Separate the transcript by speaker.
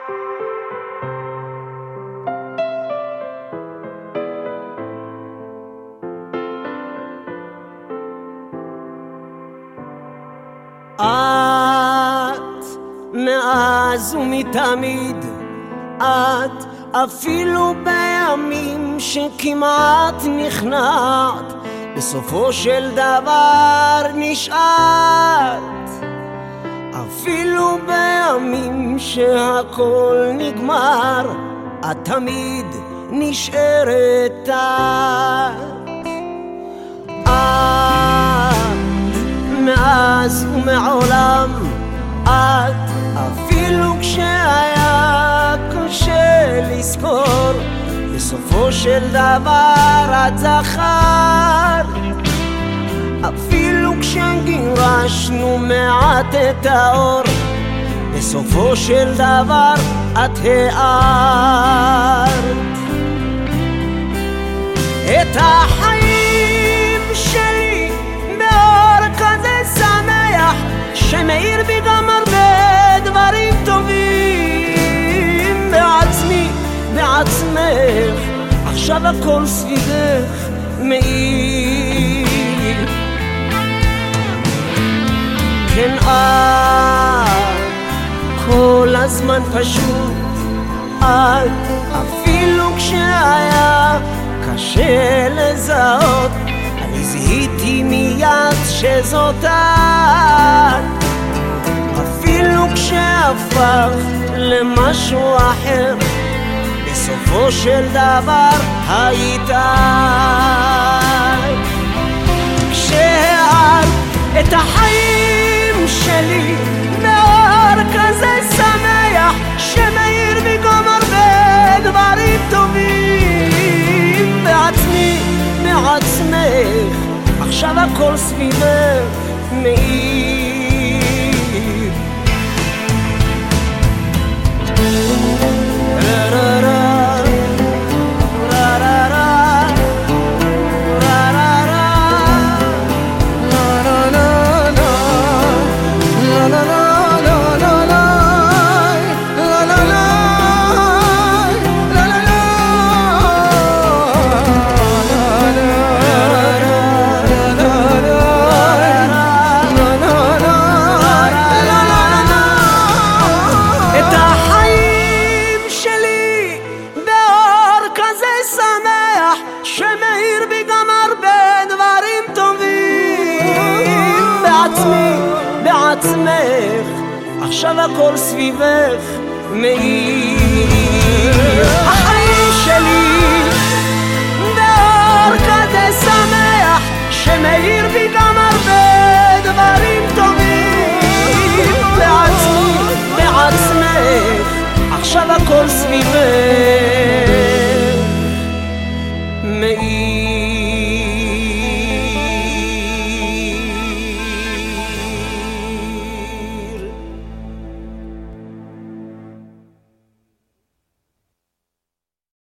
Speaker 1: את מאז ומתמיד, את אפילו בימים שכמעט נכנעת, בסופו של דבר נשארת. אפילו בימים שהכל נגמר, את תמיד נשארת את מאז ומעולם, את אפילו כשהיה קשה לזכור, בסופו של דבר את זכרת. אפילו כשגירשנו מעט את האור, בסופו של דבר את הארת. את החיים שלי באור כזה שמח, שמאיר בי גם הרבה דברים טובים. בעצמי, בעצמך, עכשיו הכל סביבך מאיר. כן, כל הזמן פשוט את, אפילו כשהיה קשה לזהות, אני זיהיתי מיד שזאת את. אפילו כשהפך למשהו אחר, בסופו של דבר היית את. כשהארת את החיים שלי באור כזה שמח, שמאיר בי גם הרבה דברים טובים. בעצמי, בעצמך, עכשיו הכל סביבך מאיר. שמאיר בי גם הרבה דברים טובים. בעצמי, בעצמך, עכשיו הכל סביבך מאיר. החיים שלי באור כזה שמח, שמאיר בי גם הרבה דברים טובים. בעצמי, בעצמך, עכשיו הכל סביבך